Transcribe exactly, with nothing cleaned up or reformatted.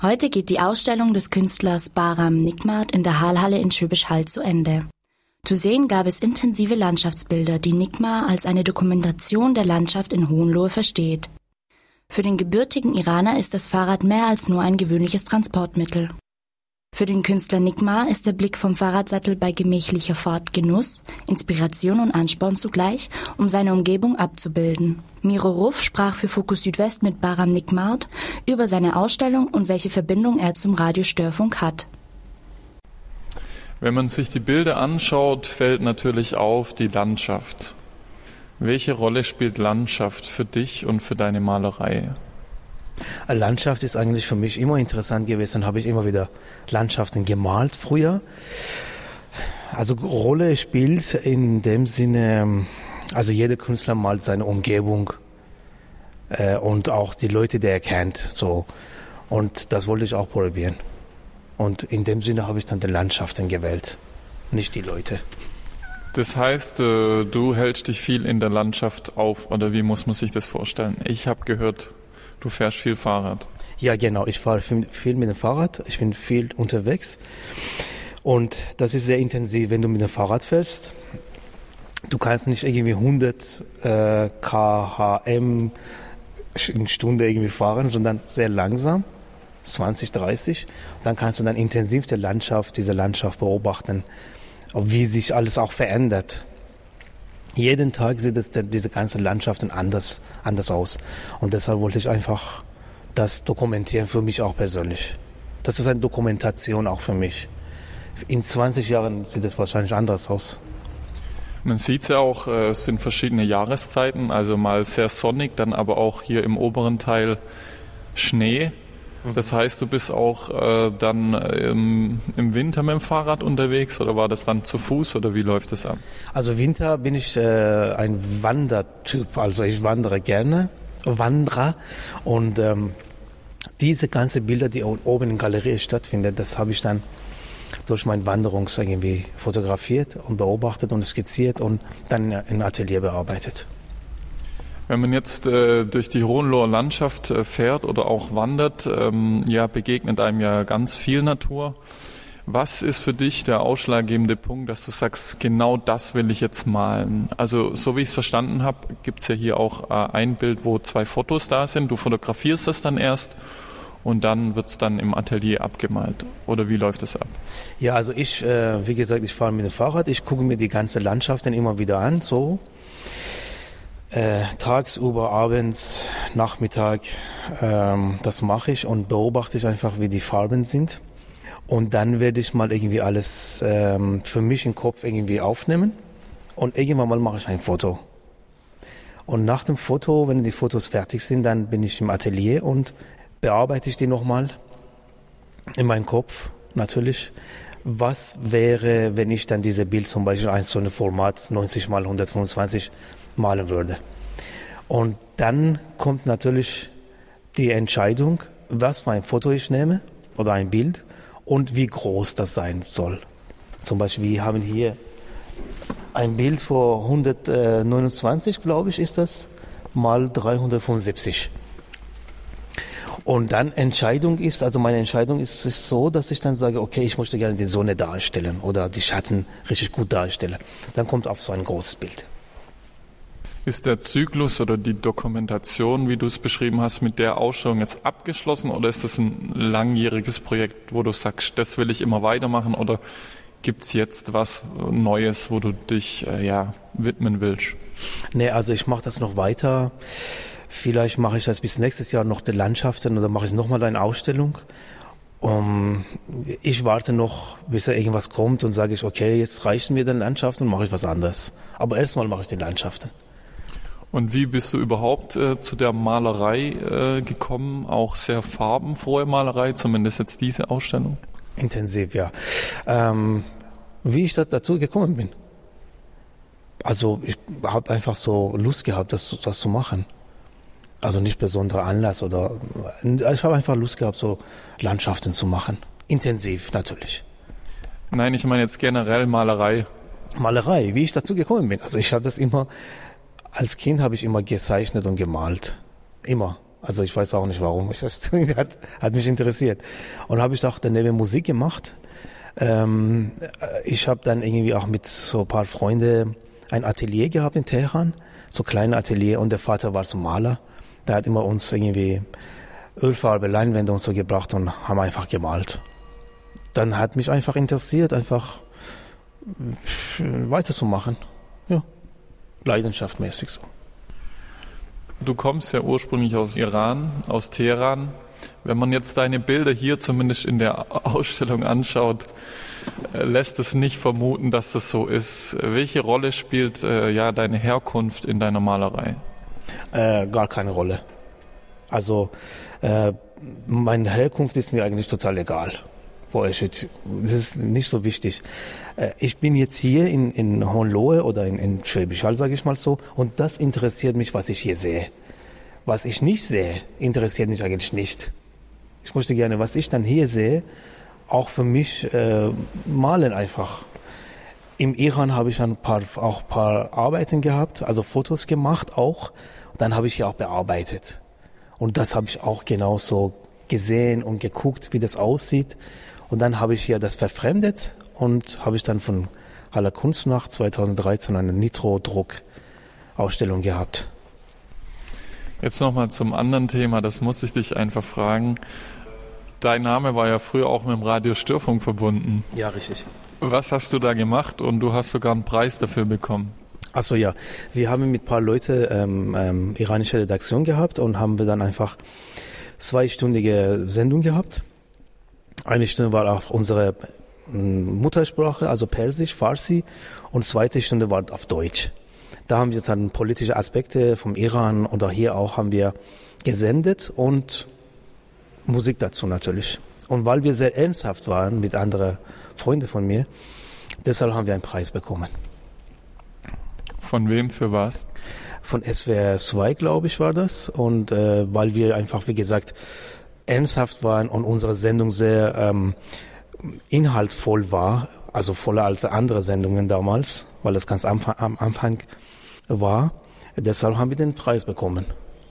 Heute geht die Ausstellung des Künstlers Bahram Nigmat in der Hallhalle in Schwäbisch Hall zu Ende. Zu sehen gab es intensive Landschaftsbilder, die Nigmat als eine Dokumentation der Landschaft in Hohenlohe versteht. Für den gebürtigen Iraner ist das Fahrrad mehr als nur ein gewöhnliches Transportmittel. Für den Künstler Nigmat ist der Blick vom Fahrradsattel bei gemächlicher Fahrt Genuss, Inspiration und Ansporn zugleich, um seine Umgebung abzubilden. Miro Ruff sprach für Fokus Südwest mit Bahram Nigmat über seine Ausstellung und welche Verbindung er zum Radio Störfunk hat. Wenn man sich die Bilder anschaut, fällt natürlich auf die Landschaft. Welche Rolle spielt Landschaft für dich und für deine Malerei? Landschaft ist eigentlich für mich immer interessant gewesen. Habe ich immer wieder Landschaften gemalt früher. Also Rolle spielt in dem Sinne, also jeder Künstler malt seine Umgebung äh, und auch die Leute, die er kennt. So. Und das wollte ich auch probieren. Und in dem Sinne habe ich dann die Landschaften gewählt, nicht die Leute. Das heißt, du hältst dich viel in der Landschaft auf, oder wie muss man sich das vorstellen? Ich habe gehört, du fährst viel Fahrrad. Ja, genau. Ich fahre viel, viel mit dem Fahrrad. Ich bin viel unterwegs. Und das ist sehr intensiv, wenn du mit dem Fahrrad fährst. Du kannst nicht irgendwie hundert äh, Kilometer pro Stunde in Stunde irgendwie fahren, sondern sehr langsam, zwanzig, dreißig. Dann kannst du dann intensiv die Landschaft, diese Landschaft beobachten, wie sich alles auch verändert. Jeden Tag sieht es, diese ganzen Landschaften anders, anders aus. Und deshalb wollte ich einfach das dokumentieren für mich auch persönlich. Das ist eine Dokumentation auch für mich. In zwanzig Jahren sieht es wahrscheinlich anders aus. Man sieht es ja auch, es sind verschiedene Jahreszeiten, also mal sehr sonnig, dann aber auch hier im oberen Teil Schnee. Das heißt, du bist auch äh, dann ähm, im Winter mit dem Fahrrad unterwegs oder war das dann zu Fuß oder wie läuft das ab? Also Winter bin ich äh, ein Wandertyp, also ich wandere gerne, Wanderer und ähm, diese ganzen Bilder, die oben in der Galerie stattfinden, das habe ich dann durch meine Wanderung irgendwie fotografiert und beobachtet und skizziert und dann im Atelier bearbeitet. Wenn man jetzt äh, durch die Hohenloher Landschaft äh, fährt oder auch wandert, ähm, ja, begegnet einem ja ganz viel Natur. Was ist für dich der ausschlaggebende Punkt, dass du sagst, genau das will ich jetzt malen? Also so wie ich es verstanden habe, gibt es ja hier auch äh, ein Bild, wo zwei Fotos da sind. Du fotografierst das dann erst und dann wird es dann im Atelier abgemalt. Oder wie läuft das ab? Ja, also ich, äh, wie gesagt, ich fahre mit dem Fahrrad. Ich gucke mir die ganze Landschaft dann immer wieder an, so. Äh, tagsüber, abends, Nachmittag, ähm, das mache ich und beobachte ich einfach, wie die Farben sind. Und dann werde ich mal irgendwie alles ähm, für mich im Kopf irgendwie aufnehmen und irgendwann mal mache ich ein Foto. Und nach dem Foto, wenn die Fotos fertig sind, dann bin ich im Atelier und bearbeite ich die nochmal in meinem Kopf natürlich. Was wäre, wenn ich dann dieses Bild zum Beispiel ein so ein Format neunzig mal hundertfünfundzwanzig malen würde. Und dann kommt natürlich die Entscheidung, was für ein Foto ich nehme oder ein Bild und wie groß das sein soll. Zum Beispiel, wir haben hier ein Bild vor hundertneunundzwanzig, glaube ich, ist das, mal dreihundertfünfundsiebzig. Und dann Entscheidung ist, also meine Entscheidung ist, ist so, dass ich dann sage, okay, ich möchte gerne die Sonne darstellen oder die Schatten richtig gut darstellen. Dann kommt auf so ein großes Bild. Ist der Zyklus oder die Dokumentation, wie du es beschrieben hast, mit der Ausstellung jetzt abgeschlossen oder ist das ein langjähriges Projekt, wo du sagst, das will ich immer weitermachen oder gibt es jetzt was Neues, wo du dich äh, ja, widmen willst? Nee, also ich mache das noch weiter. Vielleicht mache ich das bis nächstes Jahr noch die Landschaften oder mache ich nochmal eine Ausstellung. Um, ich warte noch, bis da irgendwas kommt und sage ich, okay, jetzt reichen mir die Landschaften und mache ich was anderes. Aber erstmal mache ich die Landschaften. Und wie bist du überhaupt äh, zu der Malerei äh, gekommen? Auch sehr farbenfrohe Malerei, zumindest jetzt diese Ausstellung? Intensiv, ja. Ähm, wie ich da, dazu gekommen bin? Also ich habe einfach so Lust gehabt, das, das zu machen. Also nicht besonderer Anlass oder ich habe einfach Lust gehabt, so Landschaften zu machen. Intensiv natürlich. Nein, ich meine jetzt generell Malerei. Malerei, wie ich dazu gekommen bin. Also ich habe das immer, als Kind habe ich immer gezeichnet und gemalt. Immer. Also ich weiß auch nicht warum. Das hat, hat mich interessiert. Und habe ich auch daneben Musik gemacht. Ähm, ich habe dann irgendwie auch mit so ein paar Freunden ein Atelier gehabt in Teheran, so kleine Atelier, und der Vater war so Maler. Der hat immer uns irgendwie Ölfarbe, Leinwände und so gebracht und haben einfach gemalt. Dann hat mich einfach interessiert, einfach weiterzumachen. Ja, leidenschaftmäßig so. Du kommst ja ursprünglich aus Iran, aus Teheran. Wenn man jetzt deine Bilder hier zumindest in der Ausstellung anschaut, lässt es nicht vermuten, dass das so ist. Welche Rolle spielt äh, ja deine Herkunft in deiner Malerei? Äh, gar keine Rolle. Also äh, meine Herkunft ist mir eigentlich total egal. Wo ich jetzt, das ist nicht so wichtig. Äh, ich bin jetzt hier in, in Hohenlohe oder in, in Schwäbisch Hall, sage ich mal so, und das interessiert mich, was ich hier sehe. Was ich nicht sehe, interessiert mich eigentlich nicht. Ich möchte gerne, was ich dann hier sehe, auch für mich äh, malen einfach. Im Iran habe ich ein paar, auch ein paar Arbeiten gehabt, also Fotos gemacht auch. Dann habe ich hier auch bearbeitet. Und das habe ich auch genauso gesehen und geguckt, wie das aussieht. Und dann habe ich hier das verfremdet und habe ich dann von Haller Kunstnacht zweitausenddreizehn eine Nitro-Druck-Ausstellung gehabt. Jetzt nochmal zum anderen Thema, das muss ich dich einfach fragen. Dein Name war ja früher auch mit dem Radio Störfunk verbunden. Ja, richtig. Was hast du da gemacht? Und du hast sogar einen Preis dafür bekommen. Ach so, ja. Wir haben mit ein paar Leuten ähm, ähm, iranische Redaktion gehabt und haben wir dann einfach zweistündige Sendung gehabt. Eine Stunde war auf unsere Muttersprache, also Persisch, Farsi, und zweite Stunde war auf Deutsch. Da haben wir dann politische Aspekte vom Iran oder hier auch haben wir gesendet und Musik dazu natürlich. Und weil wir sehr ernsthaft waren mit anderen Freunden von mir, deshalb haben wir einen Preis bekommen. Von wem, für was? Von S W R zwei, glaube ich, war das. Und äh, weil wir einfach, wie gesagt, ernsthaft waren und unsere Sendung sehr ähm, inhaltsvoll war, also voller als andere Sendungen damals, weil das ganz am, am Anfang war. Deshalb haben wir den Preis bekommen.